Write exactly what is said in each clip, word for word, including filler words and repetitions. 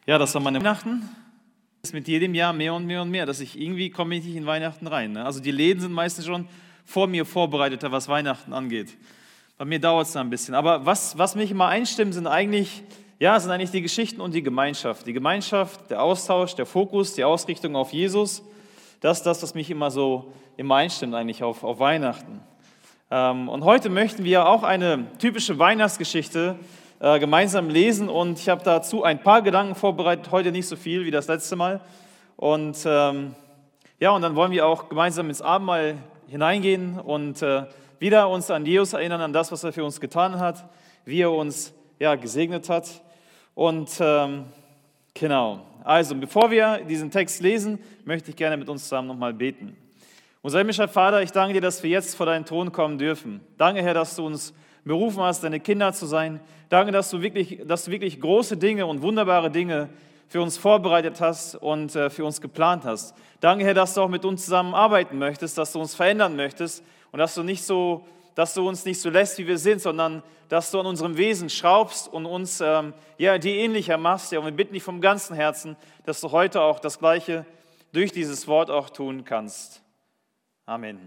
Ja, das war meine Weihnachten. Das ist mit jedem Jahr mehr und mehr und mehr, dass ich irgendwie komme ich nicht in Weihnachten rein. Ne? Also die Läden sind meistens schon vor mir vorbereiteter, was Weihnachten angeht. Bei mir dauert es da ein bisschen. Aber was, was mich immer einstimmt, sind eigentlich, ja, sind eigentlich die Geschichten und die Gemeinschaft. Die Gemeinschaft, der Austausch, der Fokus, die Ausrichtung auf Jesus. Das ist das, was mich immer so immer einstimmt eigentlich auf, auf Weihnachten. Ähm, und heute möchten wir auch eine typische Weihnachtsgeschichte äh, gemeinsam lesen. Und ich habe dazu ein paar Gedanken vorbereitet, heute nicht so viel wie das letzte Mal. Und ähm, ja, und dann wollen wir auch gemeinsam ins Abendmahl hineingehen und äh, wieder uns an Jesus erinnern, an das, was er für uns getan hat, wie er uns ja, gesegnet hat. Und ähm, genau, also bevor wir diesen Text lesen, möchte ich gerne mit uns zusammen nochmal beten. Unser himmlischer Vater, ich danke dir, dass wir jetzt vor deinen Thron kommen dürfen. Danke, Herr, dass du uns berufen hast, deine Kinder zu sein. Danke, dass du wirklich, dass du wirklich große Dinge und wunderbare Dinge für uns vorbereitet hast und äh, für uns geplant hast. Danke, Herr, dass du auch mit uns zusammenarbeiten möchtest, dass du uns verändern möchtest und dass du, nicht so, dass du uns nicht so lässt, wie wir sind, sondern dass du an unserem Wesen schraubst und uns ähm, ja, dir ähnlicher machst. Ja, und wir bitten dich vom ganzen Herzen, dass du heute auch das Gleiche durch dieses Wort auch tun kannst. Amen.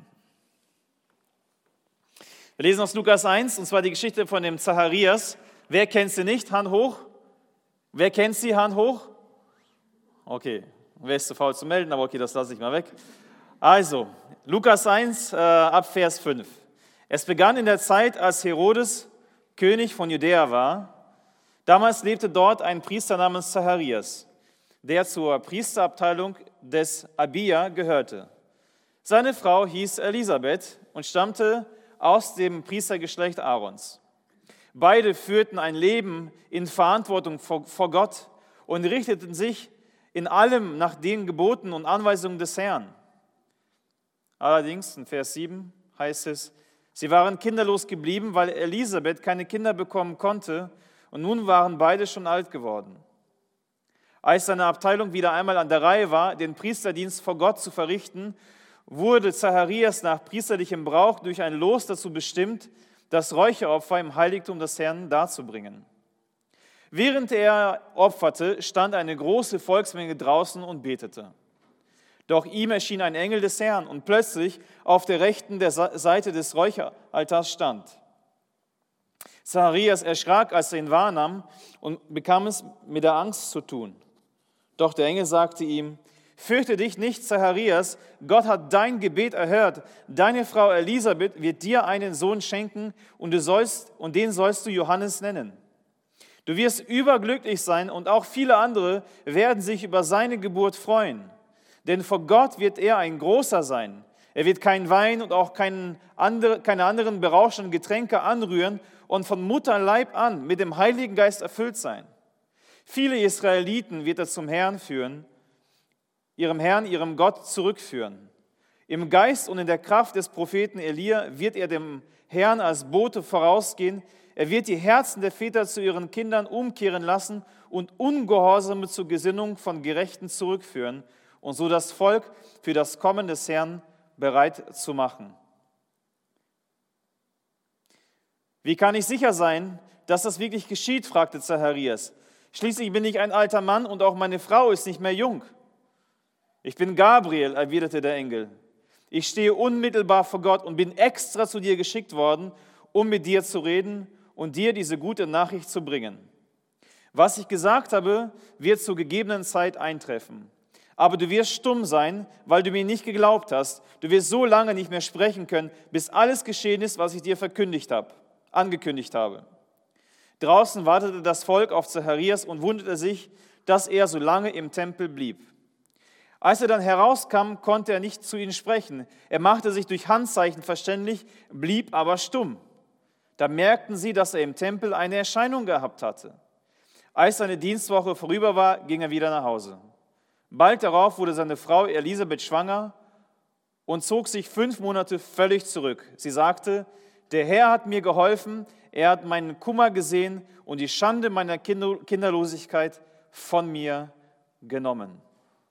Wir lesen aus Lukas eins, und zwar die Geschichte von dem Zacharias. Wer kennt sie nicht? Hand hoch. Wer kennt sie? Hand hoch. Okay, wer ist zu faul zu melden, aber okay, das lasse ich mal weg. Also, Lukas eins, äh, ab Vers fünf. Es begann in der Zeit, als Herodes König von Judäa war. Damals lebte dort ein Priester namens Zacharias, der zur Priesterabteilung des Abia gehörte. Seine Frau hieß Elisabeth und stammte aus dem Priestergeschlecht Aarons. Beide führten ein Leben in Verantwortung vor, vor Gott und richteten sich in allem nach den Geboten und Anweisungen des Herrn. Allerdings, in Vers sieben heißt es, sie waren kinderlos geblieben, weil Elisabeth keine Kinder bekommen konnte und nun waren beide schon alt geworden. Als seine Abteilung wieder einmal an der Reihe war, den Priesterdienst vor Gott zu verrichten, wurde Zacharias nach priesterlichem Brauch durch ein Los dazu bestimmt, das Räucheropfer im Heiligtum des Herrn darzubringen. Während er opferte, stand eine große Volksmenge draußen und betete. Doch ihm erschien ein Engel des Herrn und plötzlich auf der rechten der Seite des Räucheraltars stand. Zacharias erschrak, als er ihn wahrnahm und bekam es mit der Angst zu tun. Doch der Engel sagte ihm, fürchte dich nicht, Zacharias, Gott hat dein Gebet erhört. Deine Frau Elisabeth wird dir einen Sohn schenken und, du sollst, und den sollst du Johannes nennen. Du wirst überglücklich sein und auch viele andere werden sich über seine Geburt freuen. Denn vor Gott wird er ein Großer sein. Er wird kein Wein und auch kein andere, keine anderen berauschenden Getränke anrühren und von Mutterleib an mit dem Heiligen Geist erfüllt sein. Viele Israeliten wird er zum Herrn führen, ihrem Herrn, ihrem Gott zurückführen. Im Geist und in der Kraft des Propheten Elia wird er dem Herrn als Bote vorausgehen. Er wird die Herzen der Väter zu ihren Kindern umkehren lassen und Ungehorsame zur Gesinnung von Gerechten zurückführen und so das Volk für das Kommen des Herrn bereit zu machen. Wie kann ich sicher sein, dass das wirklich geschieht, fragte Zacharias. Schließlich bin ich ein alter Mann und auch meine Frau ist nicht mehr jung. Ich bin Gabriel, erwiderte der Engel. Ich stehe unmittelbar vor Gott und bin extra zu dir geschickt worden, um mit dir zu reden und dir diese gute Nachricht zu bringen. Was ich gesagt habe, wird zur gegebenen Zeit eintreffen. Aber du wirst stumm sein, weil du mir nicht geglaubt hast. Du wirst so lange nicht mehr sprechen können, bis alles geschehen ist, was ich dir verkündigt habe, angekündigt habe. Draußen wartete das Volk auf Zacharias und wunderte sich, dass er so lange im Tempel blieb. Als er dann herauskam, konnte er nicht zu ihnen sprechen. Er machte sich durch Handzeichen verständlich, blieb aber stumm. Da merkten sie, dass er im Tempel eine Erscheinung gehabt hatte. Als seine Dienstwoche vorüber war, ging er wieder nach Hause. Bald darauf wurde seine Frau Elisabeth schwanger und zog sich fünf Monate völlig zurück. Sie sagte, der Herr hat mir geholfen, er hat meinen Kummer gesehen und die Schande meiner Kinderlosigkeit von mir genommen.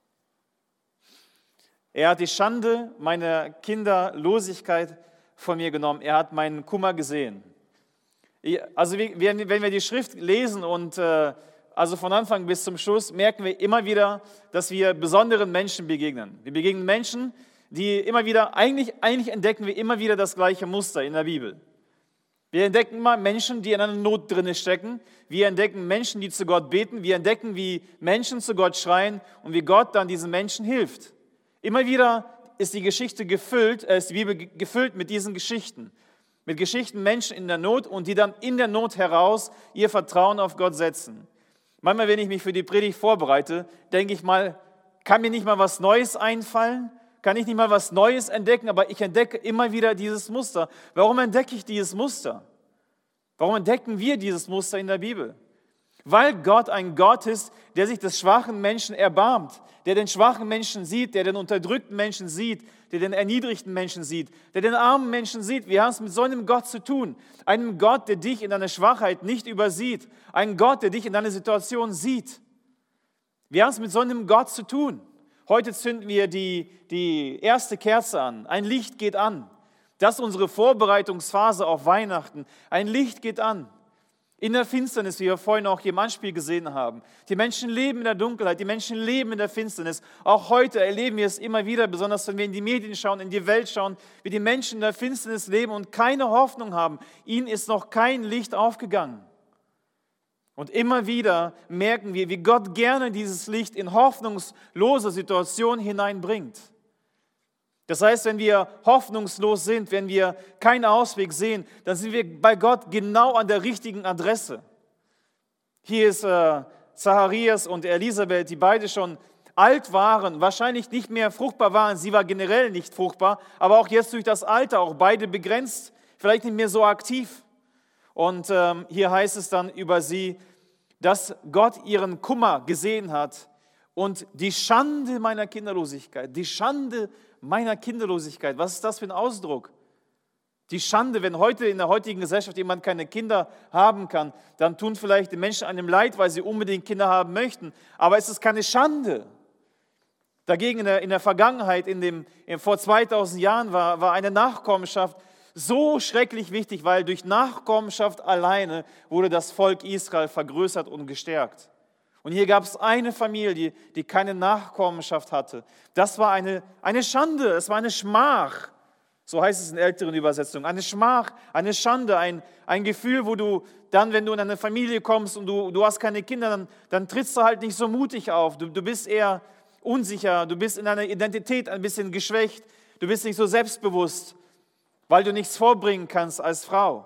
Er hat die Schande meiner Kinderlosigkeit von mir genommen. Er hat meinen Kummer gesehen. Also wenn wir die Schrift lesen und also von Anfang bis zum Schluss, merken wir immer wieder, dass wir besonderen Menschen begegnen. Wir begegnen Menschen, die immer wieder, eigentlich, eigentlich entdecken wir immer wieder das gleiche Muster in der Bibel. Wir entdecken immer Menschen, die in einer Not drin stecken. Wir entdecken Menschen, die zu Gott beten. Wir entdecken, wie Menschen zu Gott schreien und wie Gott dann diesen Menschen hilft. Immer wieder ist die Geschichte gefüllt, äh, ist die Bibel gefüllt mit diesen Geschichten. Mit Geschichten Menschen in der Not und die dann in der Not heraus ihr Vertrauen auf Gott setzen. Manchmal, wenn ich mich für die Predigt vorbereite, denke ich mal, kann mir nicht mal was Neues einfallen? Kann ich nicht mal was Neues entdecken, aber ich entdecke immer wieder dieses Muster. Warum entdecke ich dieses Muster? Warum entdecken wir dieses Muster in der Bibel? Weil Gott ein Gott ist, der sich des schwachen Menschen erbarmt, der den schwachen Menschen sieht, der den unterdrückten Menschen sieht, der den erniedrigten Menschen sieht, der den armen Menschen sieht. Wir haben es mit so einem Gott zu tun, einem Gott, der dich in deiner Schwachheit nicht übersieht, ein Gott, der dich in deiner Situation sieht. Wir haben es mit so einem Gott zu tun. Heute zünden wir die, die erste Kerze an. Ein Licht geht an. Das ist unsere Vorbereitungsphase auf Weihnachten. Ein Licht geht an. In der Finsternis, wie wir vorhin auch hier im Anspiel gesehen haben. Die Menschen leben in der Dunkelheit, die Menschen leben in der Finsternis. Auch heute erleben wir es immer wieder, besonders wenn wir in die Medien schauen, in die Welt schauen, wie die Menschen in der Finsternis leben und keine Hoffnung haben. Ihnen ist noch kein Licht aufgegangen. Und immer wieder merken wir, wie Gott gerne dieses Licht in hoffnungslose Situationen hineinbringt. Das heißt, wenn wir hoffnungslos sind, wenn wir keinen Ausweg sehen, dann sind wir bei Gott genau an der richtigen Adresse. Hier ist äh, Zacharias und Elisabeth, die beide schon alt waren, wahrscheinlich nicht mehr fruchtbar waren. Sie war generell nicht fruchtbar, aber auch jetzt durch das Alter, auch beide begrenzt, vielleicht nicht mehr so aktiv. Und ähm, hier heißt es dann über sie, dass Gott ihren Kummer gesehen hat und die Schande meiner Kinderlosigkeit, die Schande meiner Kinderlosigkeit. Was ist das für ein Ausdruck? Die Schande, wenn heute in der heutigen Gesellschaft jemand keine Kinder haben kann, dann tun vielleicht die Menschen einem leid, weil sie unbedingt Kinder haben möchten. Aber es ist keine Schande. Dagegen in der, in der Vergangenheit, in dem, in, vor zweitausend Jahren, war, war eine Nachkommenschaft so schrecklich wichtig, weil durch Nachkommenschaft alleine wurde das Volk Israel vergrößert und gestärkt. Und hier gab es eine Familie, die keine Nachkommenschaft hatte. Das war eine, eine Schande, es war eine Schmach. So heißt es in älteren Übersetzungen. Eine Schmach, eine Schande, ein, ein Gefühl, wo du dann, wenn du in eine Familie kommst und du, du hast keine Kinder, dann, dann trittst du halt nicht so mutig auf. Du, du bist eher unsicher, du bist in deiner Identität ein bisschen geschwächt, du bist nicht so selbstbewusst, weil du nichts vorbringen kannst als Frau.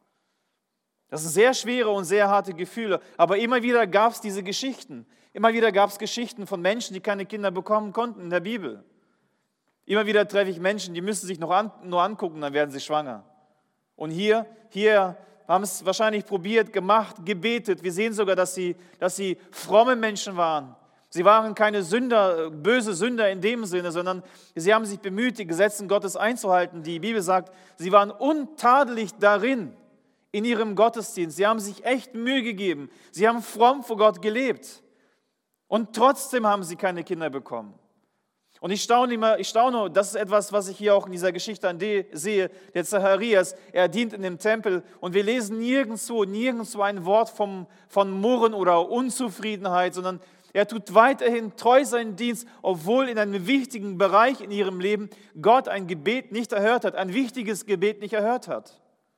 Das sind sehr schwere und sehr harte Gefühle, aber immer wieder gab es diese Geschichten. Immer wieder gab es Geschichten von Menschen, die keine Kinder bekommen konnten in der Bibel. Immer wieder treffe ich Menschen, die müssen sich noch an, nur angucken, dann werden sie schwanger. Und hier, hier haben es wahrscheinlich probiert, gemacht, gebetet. Wir sehen sogar, dass sie, dass sie fromme Menschen waren. Sie waren keine Sünder, böse Sünder in dem Sinne, sondern sie haben sich bemüht, die Gesetze Gottes einzuhalten. Die Bibel sagt, sie waren untadelig darin, in ihrem Gottesdienst. Sie haben sich echt Mühe gegeben. Sie haben fromm vor Gott gelebt. Und trotzdem haben sie keine Kinder bekommen. Und ich staune immer, ich staune, das ist etwas, was ich hier auch in dieser Geschichte an D sehe, der Zacharias, er dient in dem Tempel und wir lesen nirgendwo, nirgendwo ein Wort vom, von Murren oder Unzufriedenheit, sondern er tut weiterhin treu seinen Dienst, obwohl in einem wichtigen Bereich in ihrem Leben Gott ein Gebet nicht erhört hat, ein wichtiges Gebet nicht erhört hat.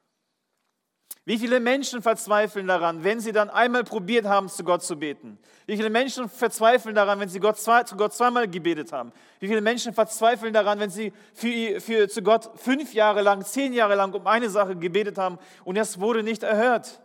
Wie viele Menschen verzweifeln daran, wenn sie dann einmal probiert haben, zu Gott zu beten? Wie viele Menschen verzweifeln daran, wenn sie Gott zwei, zu Gott zweimal gebetet haben? Wie viele Menschen verzweifeln daran, wenn sie für, für, zu Gott fünf Jahre lang, zehn Jahre lang um eine Sache gebetet haben und es wurde nicht erhört?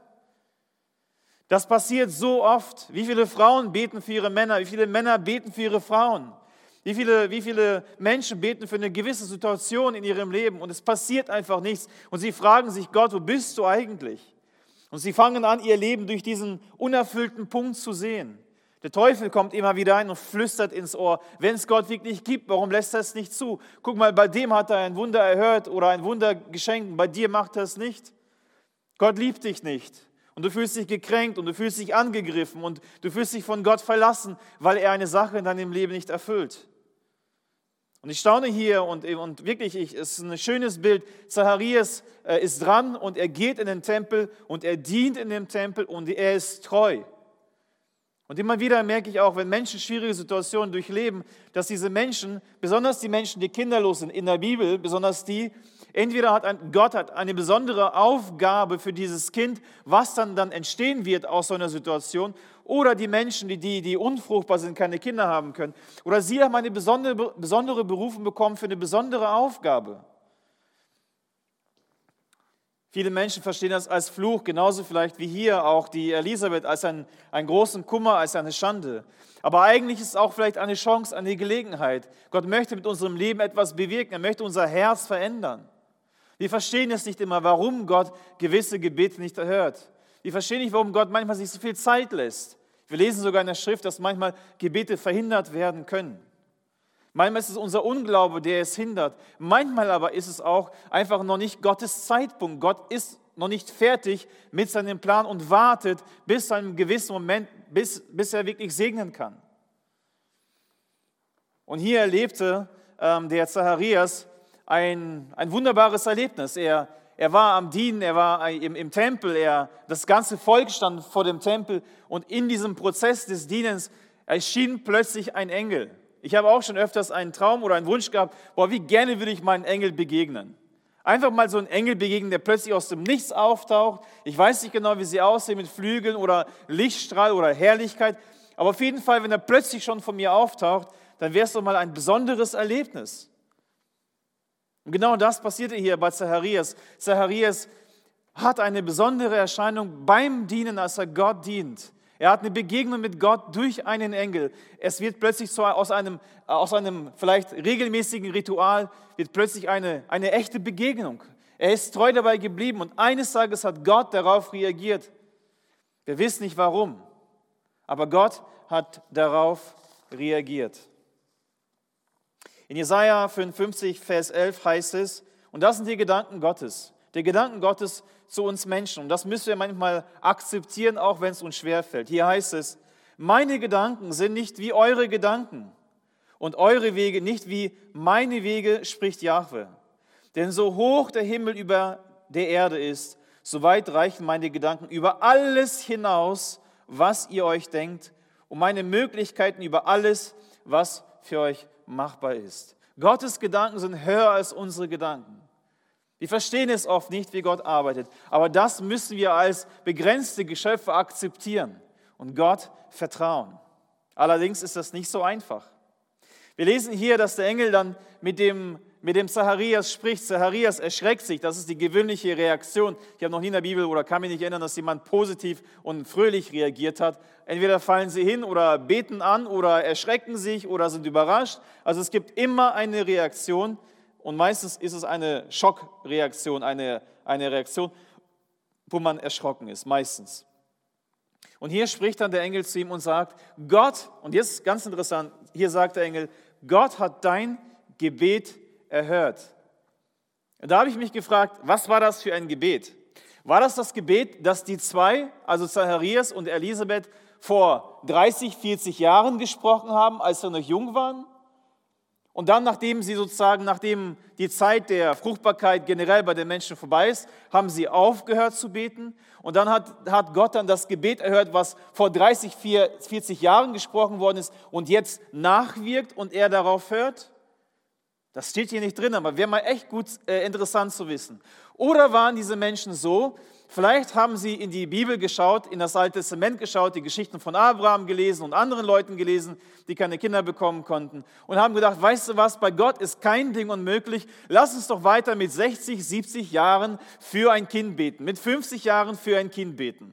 Das passiert so oft. Wie viele Frauen beten für ihre Männer? Wie viele Männer beten für ihre Frauen? Wie viele, wie viele Menschen beten für eine gewisse Situation in ihrem Leben und es passiert einfach nichts. Und sie fragen sich, Gott, wo bist du eigentlich? Und sie fangen an, ihr Leben durch diesen unerfüllten Punkt zu sehen. Der Teufel kommt immer wieder ein und flüstert ins Ohr, wenn es Gott wirklich gibt, warum lässt er es nicht zu? Guck mal, bei dem hat er ein Wunder erhört oder ein Wunder geschenkt, bei dir macht er es nicht. Gott liebt dich nicht. Und du fühlst dich gekränkt und du fühlst dich angegriffen und du fühlst dich von Gott verlassen, weil er eine Sache in deinem Leben nicht erfüllt. Und ich staune hier und, und wirklich, ich, es ist ein schönes Bild. Zacharias äh, ist dran und er geht in den Tempel und er dient in dem Tempel und er ist treu. Und immer wieder merke ich auch, wenn Menschen schwierige Situationen durchleben, dass diese Menschen, besonders die Menschen, die kinderlos sind in der Bibel, besonders die, entweder hat ein, Gott hat eine besondere Aufgabe für dieses Kind, was dann, dann entstehen wird aus so einer Situation, oder die Menschen, die, die, die unfruchtbar sind, keine Kinder haben können, oder sie haben eine besondere, besondere Berufung bekommen für eine besondere Aufgabe. Viele Menschen verstehen das als Fluch, genauso vielleicht wie hier auch die Elisabeth, als einen, einen großen Kummer, als eine Schande. Aber eigentlich ist es auch vielleicht eine Chance, eine Gelegenheit. Gott möchte mit unserem Leben etwas bewirken, er möchte unser Herz verändern. Wir verstehen es nicht immer, warum Gott gewisse Gebete nicht erhört. Wir verstehen nicht, warum Gott manchmal sich so viel Zeit lässt. Wir lesen sogar in der Schrift, dass manchmal Gebete verhindert werden können. Manchmal ist es unser Unglaube, der es hindert. Manchmal aber ist es auch einfach noch nicht Gottes Zeitpunkt. Gott ist noch nicht fertig mit seinem Plan und wartet bis zu einem gewissen Moment, bis, bis er wirklich segnen kann. Und hier erlebte ähm, der Zacharias ein, ein wunderbares Erlebnis. Er, er war am Dienen, er war im, im Tempel, er, das ganze Volk stand vor dem Tempel und in diesem Prozess des Dienens erschien plötzlich ein Engel. Ich habe auch schon öfters einen Traum oder einen Wunsch gehabt, boah, wie gerne würde ich meinen Engel begegnen. Einfach mal so einen Engel begegnen, der plötzlich aus dem Nichts auftaucht. Ich weiß nicht genau, wie sie aussehen, mit Flügeln oder Lichtstrahl oder Herrlichkeit. Aber auf jeden Fall, wenn er plötzlich schon von mir auftaucht, dann wäre es doch mal ein besonderes Erlebnis. Und genau das passierte hier bei Zacharias. Zacharias hat eine besondere Erscheinung beim Dienen, als er Gott dient. Er hat eine Begegnung mit Gott durch einen Engel. Es wird plötzlich so aus einem, aus einem vielleicht regelmäßigen Ritual, wird plötzlich eine, eine echte Begegnung. Er ist treu dabei geblieben und eines Tages hat Gott darauf reagiert. Wir wissen nicht warum, aber Gott hat darauf reagiert. In Jesaja fünfundfünfzig, Vers elf heißt es, und das sind die Gedanken Gottes, die Gedanken Gottes zu uns Menschen. Und das müssen wir manchmal akzeptieren, auch wenn es uns schwerfällt. Hier heißt es, meine Gedanken sind nicht wie eure Gedanken und eure Wege nicht wie meine Wege, spricht Jahwe. Denn so hoch der Himmel über der Erde ist, so weit reichen meine Gedanken über alles hinaus, was ihr euch denkt, und meine Möglichkeiten über alles, was für euch machbar ist. Gottes Gedanken sind höher als unsere Gedanken. Wir verstehen es oft nicht, wie Gott arbeitet, aber das müssen wir als begrenzte Geschöpfe akzeptieren und Gott vertrauen. Allerdings ist das nicht so einfach. Wir lesen hier, dass der Engel dann mit dem, mit dem Zacharias spricht. Zacharias erschreckt sich, das ist die gewöhnliche Reaktion. Ich habe noch nie in der Bibel oder kann mich nicht erinnern, dass jemand positiv und fröhlich reagiert hat. Entweder fallen sie hin oder beten an oder erschrecken sich oder sind überrascht. Also es gibt immer eine Reaktion. Und meistens ist es eine Schockreaktion, eine, eine Reaktion, wo man erschrocken ist, meistens. Und hier spricht dann der Engel zu ihm und sagt, Gott, und jetzt ist ganz interessant, hier sagt der Engel, Gott hat dein Gebet erhört. Und da habe ich mich gefragt, was war das für ein Gebet? War das das Gebet, das die zwei, also Zacharias und Elisabeth, vor dreißig, vierzig Jahren gesprochen haben, als sie noch jung waren? Und dann, nachdem sie sozusagen, nachdem die Zeit der Fruchtbarkeit generell bei den Menschen vorbei ist, haben sie aufgehört zu beten. Und dann hat, hat Gott dann das Gebet erhört, was vor dreißig, vierzig Jahren gesprochen worden ist und jetzt nachwirkt und er darauf hört. Das steht hier nicht drin, aber wäre mal echt gut äh, interessant zu wissen. Oder waren diese Menschen so, vielleicht haben sie in die Bibel geschaut, in das Alte Testament geschaut, die Geschichten von Abraham gelesen und anderen Leuten gelesen, die keine Kinder bekommen konnten und haben gedacht, weißt du was, bei Gott ist kein Ding unmöglich, lass uns doch weiter mit sechzig, siebzig Jahren für ein Kind beten, mit fünfzig Jahren für ein Kind beten.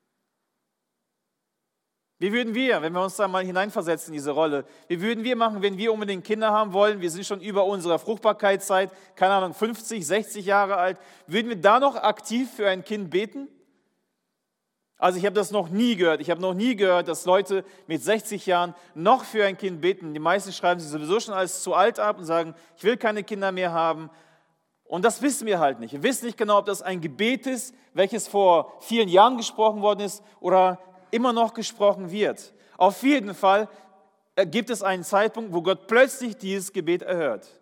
Wie würden wir, wenn wir uns da mal hineinversetzen in diese Rolle, wie würden wir machen, wenn wir unbedingt Kinder haben wollen, wir sind schon über unserer Fruchtbarkeitszeit, keine Ahnung, fünfzig, sechzig Jahre alt, würden wir da noch aktiv für ein Kind beten? Also ich habe das noch nie gehört, ich habe noch nie gehört, dass Leute mit sechzig Jahren noch für ein Kind beten. Die meisten schreiben sich sowieso schon als zu alt ab und sagen, ich will keine Kinder mehr haben. Und das wissen wir halt nicht. Wir wissen nicht genau, ob das ein Gebet ist, welches vor vielen Jahren gesprochen worden ist oder immer noch gesprochen wird. Auf jeden Fall gibt es einen Zeitpunkt, wo Gott plötzlich dieses Gebet erhört.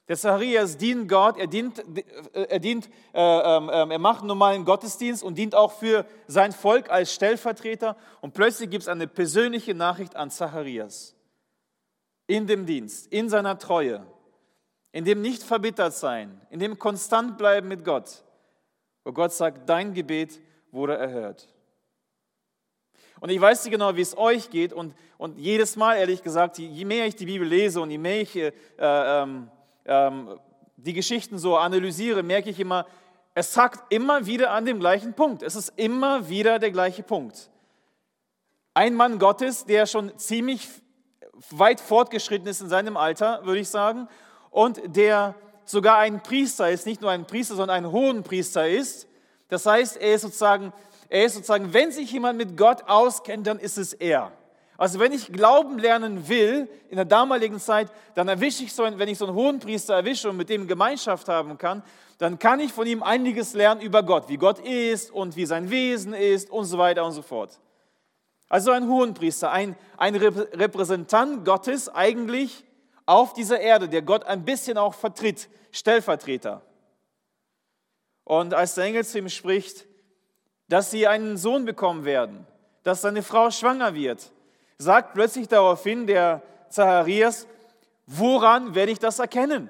Der Zacharias dient Gott, er dient, er, dient äh, äh, er macht einen normalen Gottesdienst und dient auch für sein Volk als Stellvertreter. Und plötzlich gibt es eine persönliche Nachricht an Zacharias. In dem Dienst, in seiner Treue, in dem nicht verbittert sein, in dem konstant bleiben mit Gott. Wo Gott sagt, dein Gebet wurde erhört. Und ich weiß nicht genau, wie es euch geht. Und, und jedes Mal, ehrlich gesagt, je mehr ich die Bibel lese und je mehr ich äh, ähm, ähm, die Geschichten so analysiere, merke ich immer, es hakt immer wieder an dem gleichen Punkt. Es ist immer wieder der gleiche Punkt. Ein Mann Gottes, der schon ziemlich weit fortgeschritten ist in seinem Alter, würde ich sagen, und der sogar ein Priester ist, nicht nur ein Priester, sondern ein Hohenpriester ist. Das heißt, er ist sozusagen, er ist sozusagen, wenn sich jemand mit Gott auskennt, dann ist es er. Also wenn ich Glauben lernen will, in der damaligen Zeit, dann erwische ich so, einen, wenn ich so einen Hohenpriester erwische und mit dem Gemeinschaft haben kann, dann kann ich von ihm einiges lernen über Gott, wie Gott ist und wie sein Wesen ist und so weiter und so fort. Also ein Hohenpriester, ein, ein Repräsentant Gottes eigentlich auf dieser Erde, der Gott ein bisschen auch vertritt, Stellvertreter. Und als der Engel zu ihm spricht, dass sie einen Sohn bekommen werden, dass seine Frau schwanger wird, sagt plötzlich daraufhin der Zacharias, woran werde ich das erkennen?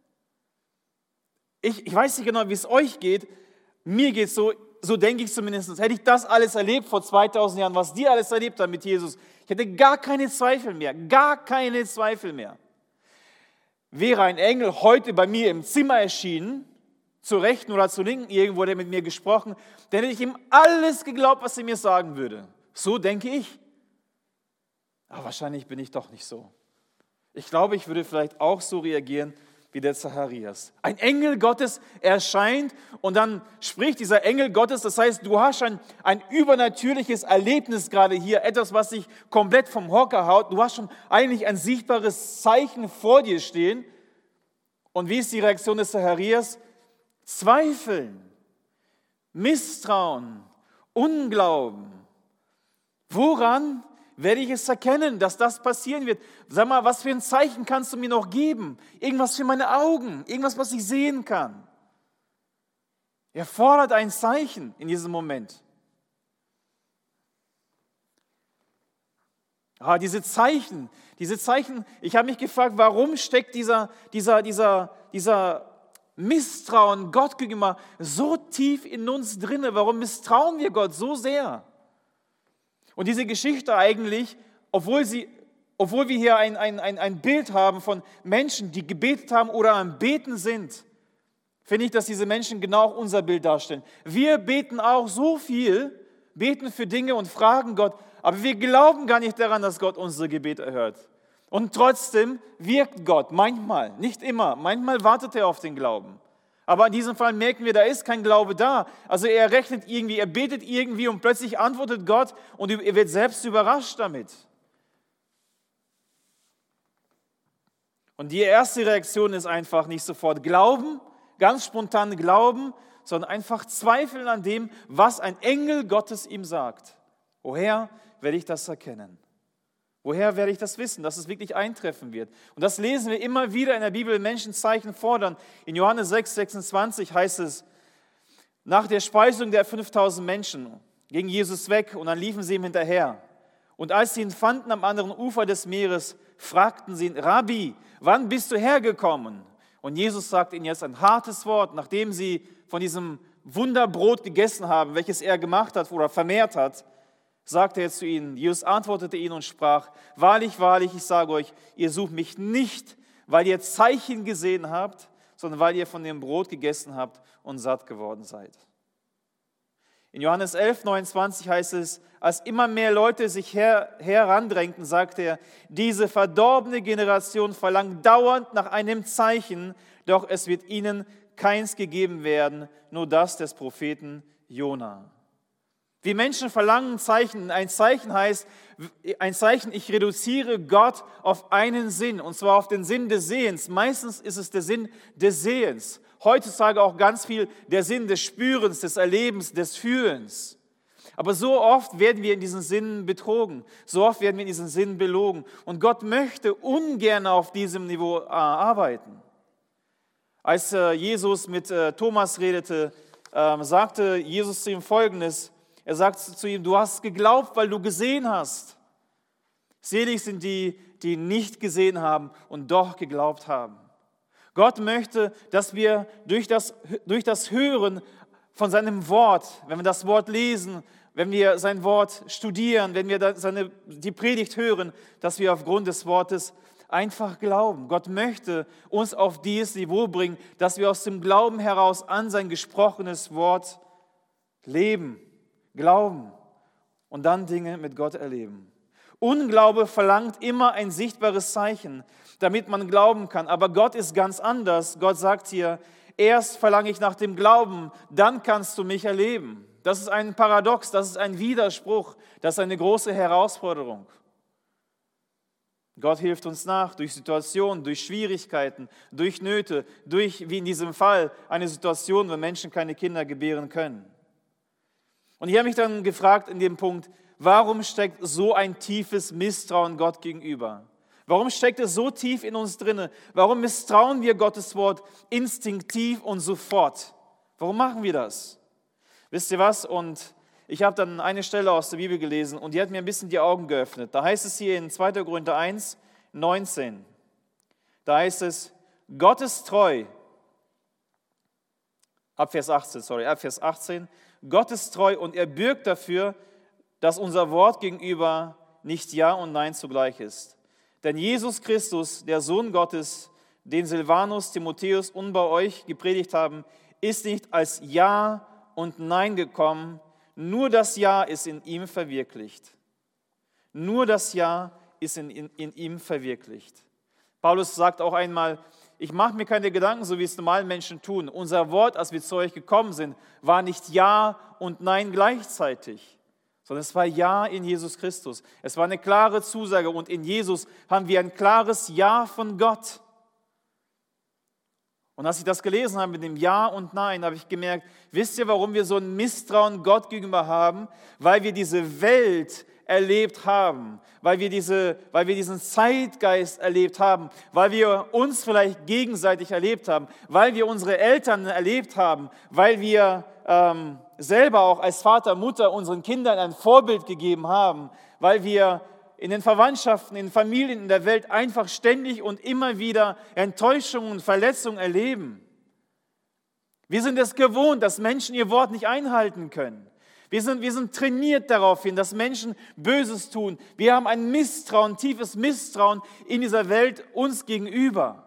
Ich, ich weiß nicht genau, wie es euch geht, mir geht es so, so denke ich zumindest, hätte ich das alles erlebt vor zweitausend Jahren, was die alles erlebt haben mit Jesus, ich hätte gar keine Zweifel mehr, gar keine Zweifel mehr. Wäre ein Engel heute bei mir im Zimmer erschienen, zur Rechten oder zur Linken, irgendwo, der mit mir gesprochen, dann hätte ich ihm alles geglaubt, was er mir sagen würde. So denke ich. Aber wahrscheinlich bin ich doch nicht so. Ich glaube, ich würde vielleicht auch so reagieren wie der Zacharias. Ein Engel Gottes erscheint und dann spricht dieser Engel Gottes, das heißt, du hast ein, ein übernatürliches Erlebnis gerade hier, etwas, was dich komplett vom Hocker haut. Du hast schon eigentlich ein sichtbares Zeichen vor dir stehen. Und wie ist die Reaktion des Zacharias? Zweifeln, Misstrauen, Unglauben. Woran werde ich es erkennen, dass das passieren wird? Sag mal, was für ein Zeichen kannst du mir noch geben? Irgendwas für meine Augen, irgendwas, was ich sehen kann. Er fordert ein Zeichen in diesem Moment. Ah, diese Zeichen, diese Zeichen, ich habe mich gefragt, warum steckt dieser, dieser, dieser, dieser Misstrauen Gott gegenüber so tief in uns drinne? Warum misstrauen wir Gott so sehr? Und diese Geschichte eigentlich, obwohl, sie, obwohl wir hier ein, ein, ein, ein Bild haben von Menschen, die gebetet haben oder am Beten sind, finde ich, dass diese Menschen genau auch unser Bild darstellen. Wir beten auch so viel, beten für Dinge und fragen Gott, aber wir glauben gar nicht daran, dass Gott unsere Gebete erhört. Und trotzdem wirkt Gott manchmal, nicht immer, manchmal wartet er auf den Glauben. Aber in diesem Fall merken wir, da ist kein Glaube da. Also er rechnet irgendwie, er betet irgendwie und plötzlich antwortet Gott und er wird selbst überrascht damit. Und die erste Reaktion ist einfach nicht sofort Glauben, ganz spontan Glauben, sondern einfach Zweifeln an dem, was ein Engel Gottes ihm sagt. Woher werde ich das erkennen? Woher werde ich das wissen, dass es wirklich eintreffen wird? Und das lesen wir immer wieder in der Bibel, Menschen Zeichen fordern. In Johannes sechs, sechsundzwanzig heißt es, nach der Speisung der fünftausend Menschen ging Jesus weg und dann liefen sie ihm hinterher. Und als sie ihn fanden am anderen Ufer des Meeres, fragten sie ihn, Rabbi, wann bist du hergekommen? Und Jesus sagt ihnen jetzt ein hartes Wort, nachdem sie von diesem Wunderbrot gegessen haben, welches er gemacht hat oder vermehrt hat, sagte er zu ihnen, Jesus antwortete ihnen und sprach, wahrlich, wahrlich, ich sage euch, ihr sucht mich nicht, weil ihr Zeichen gesehen habt, sondern weil ihr von dem Brot gegessen habt und satt geworden seid. In Johannes elf, neunundzwanzig heißt es, als immer mehr Leute sich her, herandrängten, sagte er, diese verdorbene Generation verlangt dauernd nach einem Zeichen, doch es wird ihnen keins gegeben werden, nur das des Propheten Jona. Wir Menschen verlangen Zeichen. Ein Zeichen heißt, ein Zeichen, ich reduziere Gott auf einen Sinn, und zwar auf den Sinn des Sehens. Meistens ist es der Sinn des Sehens. Heutzutage auch ganz viel der Sinn des Spürens, des Erlebens, des Fühlens. Aber so oft werden wir in diesen Sinnen betrogen. So oft werden wir in diesen Sinnen belogen. Und Gott möchte ungern auf diesem Niveau arbeiten. Als Jesus mit Thomas redete, sagte Jesus zu ihm Folgendes. Er sagte zu ihm, du hast geglaubt, weil du gesehen hast. Selig sind die, die nicht gesehen haben und doch geglaubt haben. Gott möchte, dass wir durch das, durch das Hören von seinem Wort, wenn wir das Wort lesen, wenn wir sein Wort studieren, wenn wir seine, die Predigt hören, dass wir aufgrund des Wortes einfach glauben. Gott möchte uns auf dieses Niveau bringen, dass wir aus dem Glauben heraus an sein gesprochenes Wort leben, glauben und dann Dinge mit Gott erleben. Unglaube verlangt immer ein sichtbares Zeichen, damit man glauben kann. Aber Gott ist ganz anders. Gott sagt hier, erst verlange ich nach dem Glauben, dann kannst du mich erleben. Das ist ein Paradox, das ist ein Widerspruch, das ist eine große Herausforderung. Gott hilft uns nach durch Situationen, durch Schwierigkeiten, durch Nöte, durch, wie in diesem Fall, eine Situation, wo Menschen keine Kinder gebären können. Und ich habe mich dann gefragt in dem Punkt, warum steckt so ein tiefes Misstrauen Gott gegenüber? Warum steckt es so tief in uns drinne? Warum misstrauen wir Gottes Wort instinktiv und sofort? Warum machen wir das? Wisst ihr was? Und ich habe dann eine Stelle aus der Bibel gelesen und die hat mir ein bisschen die Augen geöffnet. Da heißt es hier in zweiter Korinther eins, neunzehn. Da heißt es, Gott ist treu. Ab Vers achtzehn, sorry, ab Vers achtzehn. Gott ist treu und er bürgt dafür, dass unser Wort gegenüber nicht Ja und Nein zugleich ist. Denn Jesus Christus, der Sohn Gottes, den Silvanus, Timotheus und bei euch gepredigt haben, ist nicht als Ja und Nein gekommen, nur das Ja ist in ihm verwirklicht. Nur das Ja ist in, in, in ihm verwirklicht. Paulus sagt auch einmal, ich mache mir keine Gedanken, so wie es normalen Menschen tun. Unser Wort, als wir zu euch gekommen sind, war nicht Ja und Nein gleichzeitig, sondern es war Ja in Jesus Christus. Es war eine klare Zusage und in Jesus haben wir ein klares Ja von Gott. Und als ich das gelesen habe mit dem Ja und Nein, habe ich gemerkt, wisst ihr, warum wir so ein Misstrauen Gott gegenüber haben? Weil wir diese Welt erlebt haben, weil wir, diese, weil wir diesen Zeitgeist erlebt haben, weil wir uns vielleicht gegenseitig erlebt haben, weil wir unsere Eltern erlebt haben, weil wir ähm, selber auch als Vater, Mutter unseren Kindern ein Vorbild gegeben haben, weil wir in den Verwandtschaften, in Familien in der Welt einfach ständig und immer wieder Enttäuschungen und Verletzungen erleben. Wir sind es gewohnt, dass Menschen ihr Wort nicht einhalten können. Wir sind, wir sind trainiert darauf hin, dass Menschen Böses tun. Wir haben ein Misstrauen, tiefes Misstrauen in dieser Welt uns gegenüber.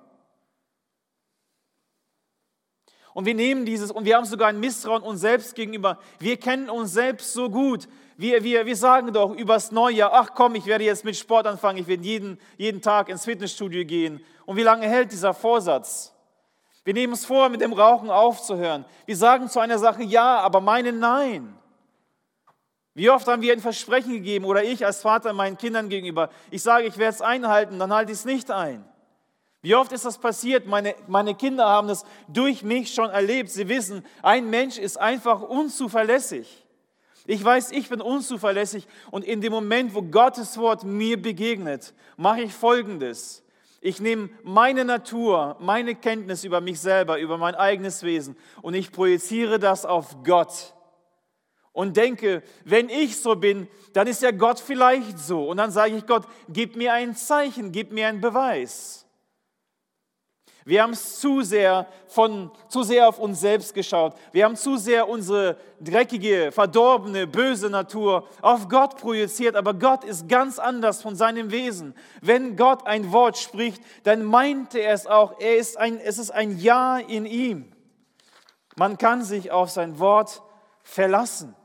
Und wir nehmen dieses, und wir haben sogar ein Misstrauen uns selbst gegenüber. Wir kennen uns selbst so gut. Wir, wir, wir sagen doch übers Neujahr, ach komm, ich werde jetzt mit Sport anfangen, ich werde jeden, jeden Tag ins Fitnessstudio gehen. Und wie lange hält dieser Vorsatz? Wir nehmen es vor, mit dem Rauchen aufzuhören. Wir sagen zu einer Sache ja, aber meinen nein. Wie oft haben wir ein Versprechen gegeben, oder ich als Vater meinen Kindern gegenüber, ich sage, ich werde es einhalten, dann halte ich es nicht ein. Wie oft ist das passiert? Meine, meine Kinder haben das durch mich schon erlebt. Sie wissen, ein Mensch ist einfach unzuverlässig. Ich weiß, ich bin unzuverlässig und in dem Moment, wo Gottes Wort mir begegnet, mache ich Folgendes. Ich nehme meine Natur, meine Kenntnis über mich selber, über mein eigenes Wesen und ich projiziere das auf Gott. Und denke, wenn ich so bin, dann ist ja Gott vielleicht so. Und dann sage ich Gott, gib mir ein Zeichen, gib mir einen Beweis. Wir haben zu sehr, von, zu sehr auf uns selbst geschaut. Wir haben zu sehr unsere dreckige, verdorbene, böse Natur auf Gott projiziert. Aber Gott ist ganz anders von seinem Wesen. Wenn Gott ein Wort spricht, dann meinte er es auch. Er ist ein, es ist ein Ja in ihm. Man kann sich auf sein Wort verlassen.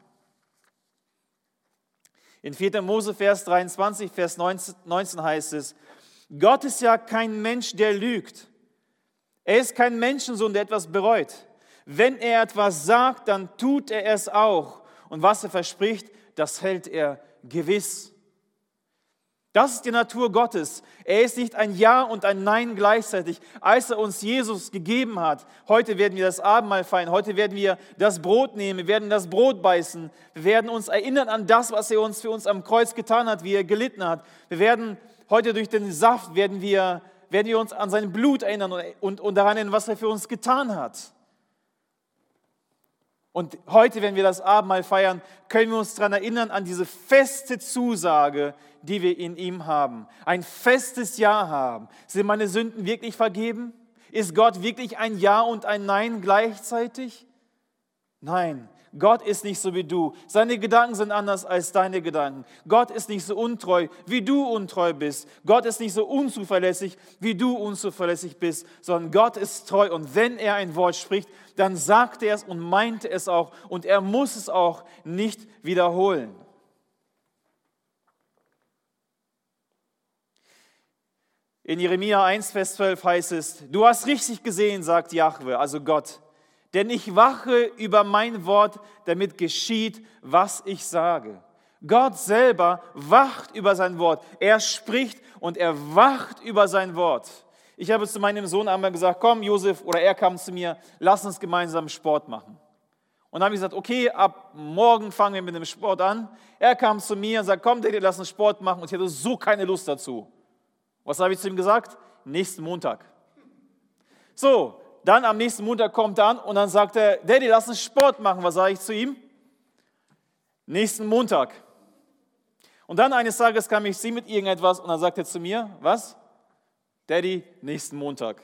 In vierter Mose, Vers dreiundzwanzig, Vers neunzehn heißt es, Gott ist ja kein Mensch, der lügt. Er ist kein Menschensohn, der etwas bereut. Wenn er etwas sagt, dann tut er es auch. Und was er verspricht, das hält er gewiss. Das ist die Natur Gottes. Er ist nicht ein Ja und ein Nein gleichzeitig. Als er uns Jesus gegeben hat, heute werden wir das Abendmahl feiern, heute werden wir das Brot nehmen, wir werden das Brot beißen, wir werden uns erinnern an das, was er uns für uns am Kreuz getan hat, wie er gelitten hat. Wir werden heute durch den Saft, werden wir werden wir uns an sein Blut erinnern und, und, und daran erinnern, was er für uns getan hat. Und heute, wenn wir das Abendmahl feiern, können wir uns daran erinnern, an diese feste Zusage, die wir in ihm haben. Ein festes Ja haben. Sind meine Sünden wirklich vergeben? Ist Gott wirklich ein Ja und ein Nein gleichzeitig? Nein, Gott ist nicht so wie du. Seine Gedanken sind anders als deine Gedanken. Gott ist nicht so untreu, wie du untreu bist. Gott ist nicht so unzuverlässig, wie du unzuverlässig bist, sondern Gott ist treu. Und wenn er ein Wort spricht, dann sagt er es und meint es auch. Und er muss es auch nicht wiederholen. In Jeremia eins, Vers zwölf heißt es, du hast richtig gesehen, sagt Jahwe, also Gott, denn ich wache über mein Wort, damit geschieht, was ich sage. Gott selber wacht über sein Wort. Er spricht und er wacht über sein Wort. Ich habe zu meinem Sohn einmal gesagt, komm Josef, oder er kam zu mir, lass uns gemeinsam Sport machen. Und dann habe ich gesagt, okay, ab morgen fangen wir mit dem Sport an. Er kam zu mir und sagt, komm Daddy, lass uns Sport machen. Und ich hatte so keine Lust dazu. Was habe ich zu ihm gesagt? Nächsten Montag. So, dann am nächsten Montag kommt er an und dann sagt er, Daddy, lass uns Sport machen. Was sage ich zu ihm? Nächsten Montag. Und dann eines Tages kam ich sie mit irgendetwas und dann sagt er zu mir, was? Daddy, nächsten Montag.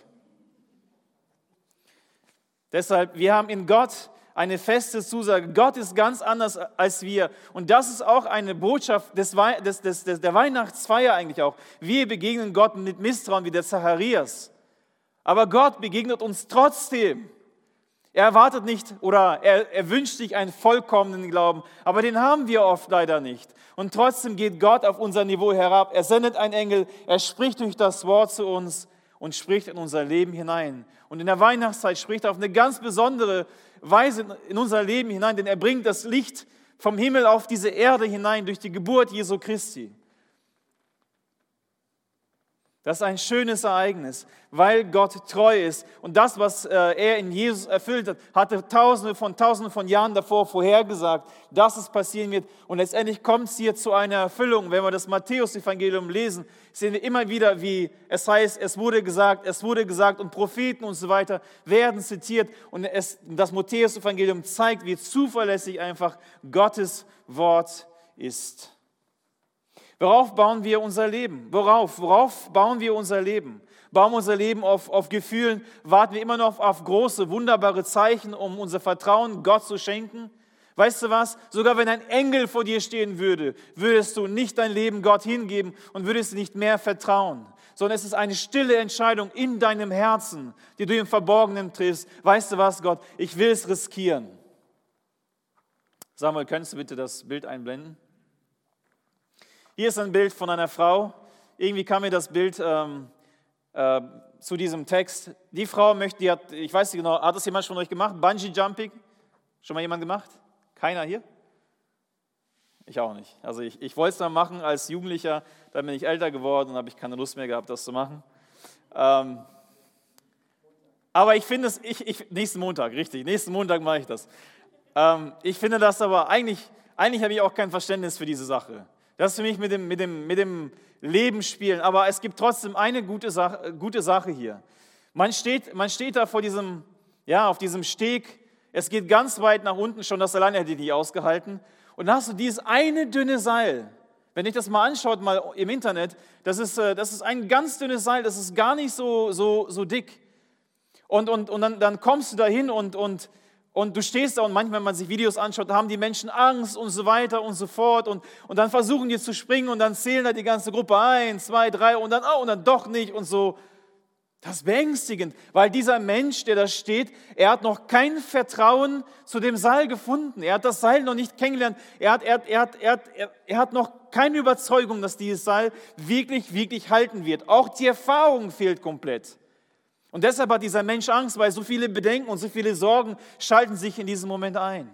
Deshalb, wir haben in Gott eine feste Zusage. Gott ist ganz anders als wir. Und das ist auch eine Botschaft des, des, des, des, der Weihnachtsfeier eigentlich auch. Wir begegnen Gott mit Misstrauen wie der Zacharias. Aber Gott begegnet uns trotzdem. Er erwartet nicht oder er, er wünscht sich einen vollkommenen Glauben, aber den haben wir oft leider nicht. Und trotzdem geht Gott auf unser Niveau herab. Er sendet einen Engel, er spricht durch das Wort zu uns und spricht in unser Leben hinein. Und in der Weihnachtszeit spricht er auf eine ganz besondere Weise in unser Leben hinein, denn er bringt das Licht vom Himmel auf diese Erde hinein durch die Geburt Jesu Christi. Das ist ein schönes Ereignis, weil Gott treu ist. Und das, was äh, er in Jesus erfüllt hat, hatte Tausende von Tausenden von Jahren davor vorhergesagt, dass es passieren wird. Und letztendlich kommt es hier zu einer Erfüllung. Wenn wir das Matthäus-Evangelium lesen, sehen wir immer wieder, wie es heißt, es wurde gesagt, es wurde gesagt und Propheten und so weiter werden zitiert. Und es, das Matthäus-Evangelium zeigt, wie zuverlässig einfach Gottes Wort ist. Worauf bauen wir unser Leben? Worauf? Worauf bauen wir unser Leben? Bauen wir unser Leben auf, auf Gefühlen? Warten wir immer noch auf große, wunderbare Zeichen, um unser Vertrauen Gott zu schenken? Weißt du was? Sogar wenn ein Engel vor dir stehen würde, würdest du nicht dein Leben Gott hingeben und würdest nicht mehr vertrauen. Sondern es ist eine stille Entscheidung in deinem Herzen, die du im Verborgenen triffst. Weißt du was, Gott? Ich will es riskieren. Samuel, könntest du bitte das Bild einblenden? Hier ist ein Bild von einer Frau. Irgendwie kam mir das Bild ähm, äh, zu diesem Text. Die Frau möchte, die hat, ich weiß nicht genau, hat das jemand von euch gemacht? Bungee Jumping? Schon mal jemand gemacht? Keiner hier? Ich auch nicht. Also ich, ich wollte es mal machen als Jugendlicher, dann bin ich älter geworden und habe ich keine Lust mehr gehabt, das zu machen. Ähm, aber ich finde es, ich, ich, nächsten Montag, richtig, nächsten Montag mache ich das. Ähm, ich finde das aber, eigentlich, eigentlich habe ich auch kein Verständnis für diese Sache. Das ist für mich mit dem, mit dem, mit dem Leben spielen. Aber es gibt trotzdem eine gute Sache, gute Sache hier. Man steht, man steht da vor diesem, ja, auf diesem Steg. Es geht ganz weit nach unten schon. Das alleine hätte ich nicht ausgehalten. Und dann hast du dieses eine dünne Seil. Wenn ihr das mal anschaut, mal im Internet, das ist, das ist ein ganz dünnes Seil. Das ist gar nicht so, so, so dick. Und, und, und dann, dann kommst du da hin und, und Und du stehst da und manchmal, wenn man sich Videos anschaut, haben die Menschen Angst und so weiter und so fort. Und, und dann versuchen die zu springen und dann zählen da die ganze Gruppe eins, zwei, drei und dann, oh, und dann doch nicht und so. Das ist beängstigend, weil dieser Mensch, der da steht, er hat noch kein Vertrauen zu dem Seil gefunden. Er hat das Seil noch nicht kennengelernt. Er hat, er, er, hat, er, hat, er, er hat noch keine Überzeugung, dass dieses Seil wirklich, wirklich halten wird. Auch die Erfahrung fehlt komplett. Und deshalb hat dieser Mensch Angst, weil so viele Bedenken und so viele Sorgen schalten sich in diesem Moment ein.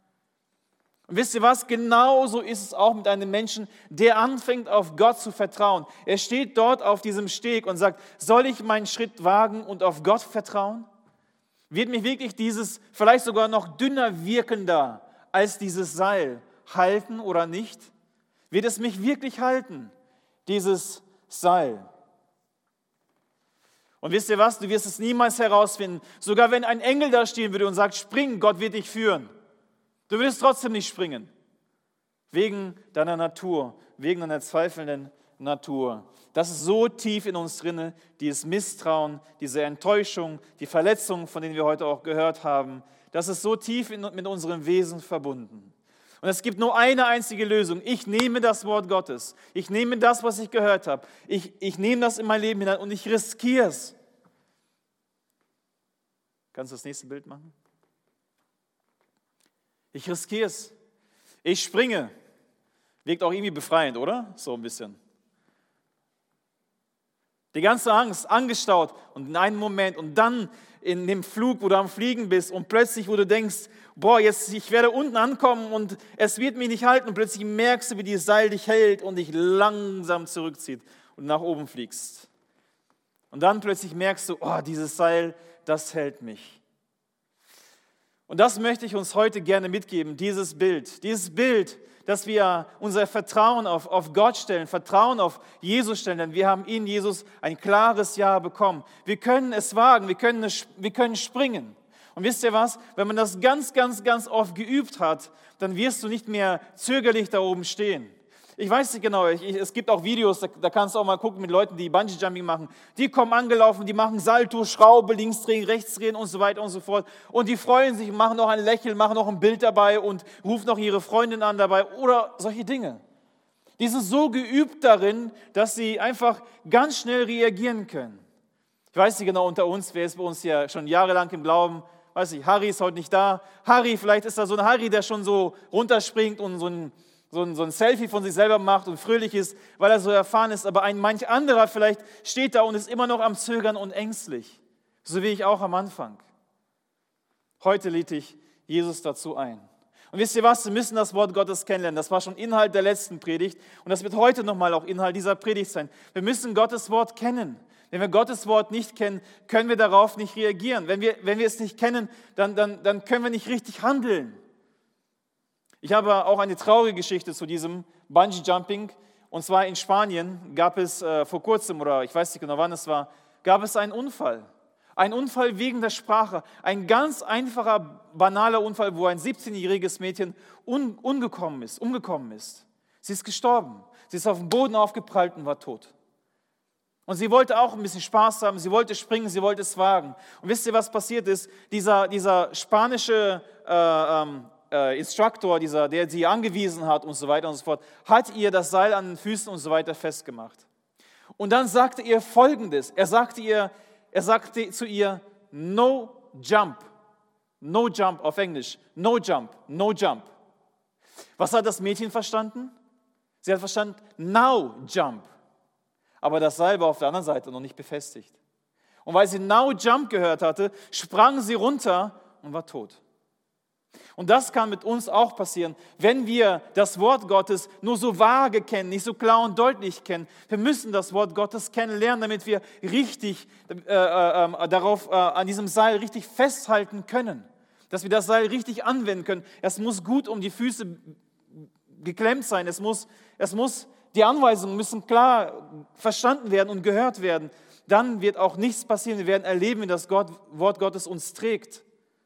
Und wisst ihr was? Genauso ist es auch mit einem Menschen, der anfängt, auf Gott zu vertrauen. Er steht dort auf diesem Steg und sagt, soll ich meinen Schritt wagen und auf Gott vertrauen? Wird mich wirklich dieses, vielleicht sogar noch dünner wirkender als dieses Seil halten oder nicht? Wird es mich wirklich halten, dieses Seil? Und wisst ihr was? Du wirst es niemals herausfinden. Sogar wenn ein Engel da stehen würde und sagt, spring, Gott wird dich führen. Du würdest trotzdem nicht springen. Wegen deiner Natur, wegen deiner zweifelnden Natur. Das ist so tief in uns drin, dieses Misstrauen, diese Enttäuschung, die Verletzungen, von denen wir heute auch gehört haben. Das ist so tief in, mit unserem Wesen verbunden. Und es gibt nur eine einzige Lösung. Ich nehme das Wort Gottes. Ich nehme das, was ich gehört habe. Ich, ich nehme das in mein Leben hinein und ich riskiere es. Kannst du das nächste Bild machen? Ich riskiere es. Ich springe. Wirkt auch irgendwie befreiend, oder? So ein bisschen. Die ganze Angst, angestaut und in einem Moment und dann in dem Flug, wo du am Fliegen bist und plötzlich, wo du denkst, boah, jetzt, ich werde unten ankommen und es wird mich nicht halten und plötzlich merkst du, wie dieses Seil dich hält und dich langsam zurückzieht und nach oben fliegst. Und dann plötzlich merkst du, oh, dieses Seil, das hält mich. Und das möchte ich uns heute gerne mitgeben, dieses Bild, dieses Bild, dass wir unser Vertrauen auf, auf Gott stellen, Vertrauen auf Jesus stellen, denn wir haben in Jesus ein klares Ja bekommen. Wir können es wagen, wir können, es, wir können springen. Und wisst ihr was? Wenn man das ganz, ganz, ganz oft geübt hat, dann wirst du nicht mehr zögerlich da oben stehen. Ich weiß nicht genau, ich, ich, es gibt auch Videos, da, da kannst du auch mal gucken mit Leuten, die Bungee-Jumping machen. Die kommen angelaufen, die machen Salto, Schraube, links drehen, rechts drehen und so weiter und so fort. Und die freuen sich, machen noch ein Lächeln, machen noch ein Bild dabei und rufen noch ihre Freundin an dabei oder solche Dinge. Die sind so geübt darin, dass sie einfach ganz schnell reagieren können. Ich weiß nicht genau unter uns, wer ist bei uns ja schon jahrelang im Glauben. Weiß ich, Harry ist heute nicht da. Harry, vielleicht ist da so ein Harry, der schon so runterspringt und so ein So ein, so ein Selfie von sich selber macht und fröhlich ist, weil er so erfahren ist, aber ein manch anderer vielleicht steht da und ist immer noch am Zögern und ängstlich, so wie ich auch am Anfang. Heute lädt ich Jesus dazu ein. Und wisst ihr was, wir müssen das Wort Gottes kennenlernen, das war schon Inhalt der letzten Predigt und das wird heute nochmal auch Inhalt dieser Predigt sein. Wir müssen Gottes Wort kennen. Wenn wir Gottes Wort nicht kennen, können wir darauf nicht reagieren. Wenn wir, wenn wir es nicht kennen, dann, dann, dann können wir nicht richtig handeln. Ich habe auch eine traurige Geschichte zu diesem Bungee-Jumping. Und zwar in Spanien gab es äh, vor kurzem, oder ich weiß nicht genau wann es war, gab es einen Unfall. Ein Unfall wegen der Sprache. Ein ganz einfacher, banaler Unfall, wo ein siebzehnjähriges Mädchen un, umgekommen ist, umgekommen ist. Sie ist gestorben. Sie ist auf dem Boden aufgeprallt und war tot. Und sie wollte auch ein bisschen Spaß haben, sie wollte springen, sie wollte es wagen. Und wisst ihr, was passiert ist? Dieser, dieser spanische äh, ähm, Äh, Instruktor, dieser, der sie angewiesen hat und so weiter und so fort, hat ihr das Seil an den Füßen und so weiter festgemacht. Und dann sagte ihr Folgendes, er sagte, ihr, er sagte zu ihr, no jump, no jump auf Englisch, no jump, no jump. Was hat das Mädchen verstanden? Sie hat verstanden, now jump. Aber das Seil war auf der anderen Seite noch nicht befestigt. Und weil sie now jump gehört hatte, sprang sie runter und war tot. Und das kann mit uns auch passieren, wenn wir das Wort Gottes nur so vage kennen, nicht so klar und deutlich kennen. Wir müssen das Wort Gottes kennenlernen, damit wir richtig äh, äh, darauf, äh, an diesem Seil richtig festhalten können. Dass wir das Seil richtig anwenden können. Es muss gut um die Füße geklemmt sein. Es muss, es muss, die Anweisungen müssen klar verstanden werden und gehört werden. Dann wird auch nichts passieren. Wir werden erleben, wie das Gott, Wort Gottes uns trägt.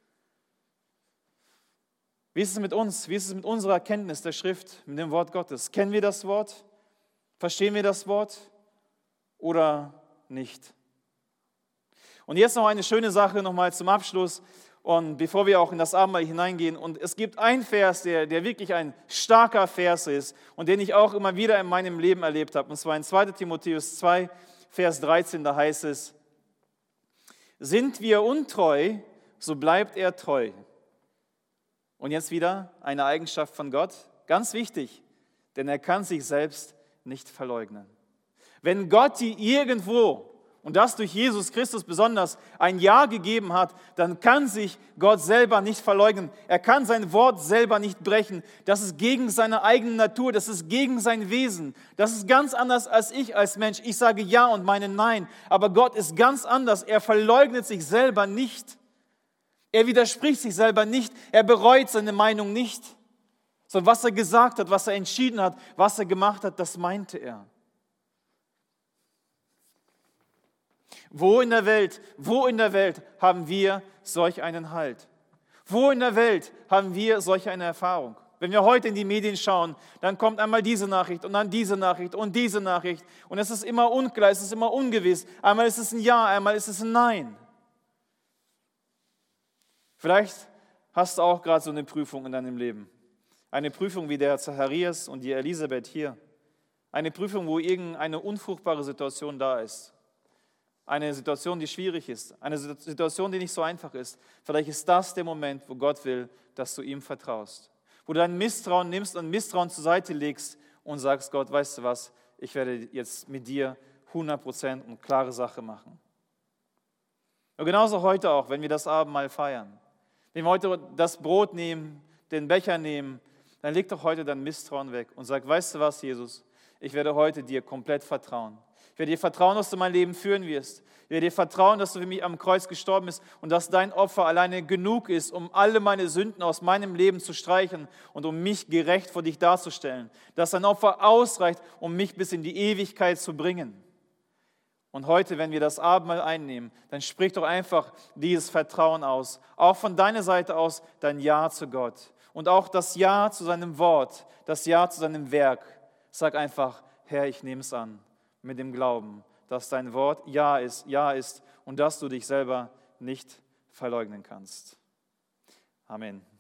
Wie ist es mit uns? Wie ist es mit unserer Kenntnis der Schrift, mit dem Wort Gottes? Kennen wir das Wort? Verstehen wir das Wort oder nicht? Und jetzt noch eine schöne Sache nochmal zum Abschluss und bevor wir auch in das Abendmahl hineingehen. Und es gibt einen Vers, der, der wirklich ein starker Vers ist und den ich auch immer wieder in meinem Leben erlebt habe. Und zwar in zweiter Timotheus zwei, Vers dreizehn, da heißt es, sind wir untreu, so bleibt er treu. Und jetzt wieder eine Eigenschaft von Gott, ganz wichtig, denn er kann sich selbst nicht verleugnen. Wenn Gott dir irgendwo, und das durch Jesus Christus besonders, ein Ja gegeben hat, dann kann sich Gott selber nicht verleugnen. Er kann sein Wort selber nicht brechen. Das ist gegen seine eigene Natur, das ist gegen sein Wesen. Das ist ganz anders als ich als Mensch. Ich sage Ja und meine Nein, aber Gott ist ganz anders. Er verleugnet sich selber nicht. Er widerspricht sich selber nicht, er bereut seine Meinung nicht, sondern was er gesagt hat, was er entschieden hat, was er gemacht hat, das meinte er. Wo in der Welt, wo in der Welt haben wir solch einen Halt? Wo in der Welt haben wir solch eine Erfahrung? Wenn wir heute in die Medien schauen, dann kommt einmal diese Nachricht und dann diese Nachricht und diese Nachricht. Und es ist immer unklar, es ist immer ungewiss. Einmal ist es ein Ja, einmal ist es ein Nein. Vielleicht hast du auch gerade so eine Prüfung in deinem Leben. Eine Prüfung wie der Zacharias und die Elisabeth hier. Eine Prüfung, wo irgendeine unfruchtbare Situation da ist. Eine Situation, die schwierig ist. Eine Situation, die nicht so einfach ist. Vielleicht ist das der Moment, wo Gott will, dass du ihm vertraust. Wo du dein Misstrauen nimmst und Misstrauen zur Seite legst und sagst, Gott, weißt du was, ich werde jetzt mit dir hundert Prozent eine klare Sache machen. Und genauso heute auch, wenn wir das Abendmahl feiern. Wenn wir heute das Brot nehmen, den Becher nehmen, dann leg doch heute dein Misstrauen weg und sag, weißt du was, Jesus, ich werde heute dir komplett vertrauen. Ich werde dir vertrauen, dass du mein Leben führen wirst. Ich werde dir vertrauen, dass du für mich am Kreuz gestorben bist und dass dein Opfer alleine genug ist, um alle meine Sünden aus meinem Leben zu streichen und um mich gerecht vor dich darzustellen. Dass dein Opfer ausreicht, um mich bis in die Ewigkeit zu bringen. Und heute, wenn wir das Abendmahl einnehmen, dann sprich doch einfach dieses Vertrauen aus. Auch von deiner Seite aus dein Ja zu Gott. Und auch das Ja zu seinem Wort, das Ja zu seinem Werk. Sag einfach, Herr, ich nehme es an. Mit dem Glauben, dass dein Wort Ja ist, Ja ist und dass du dich selber nicht verleugnen kannst. Amen.